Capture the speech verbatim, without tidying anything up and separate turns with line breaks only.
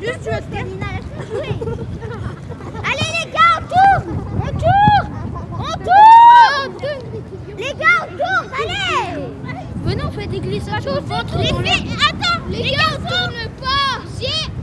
juste tu vas te terminer à la fin jouer. Allez les gars, on tourne. On tourne. On tourne. Les gars, on tourne, allez.
Venez, on fait des glissages au ventre.
Les filles, attends.
Les gars, on tourne pas.
J'ai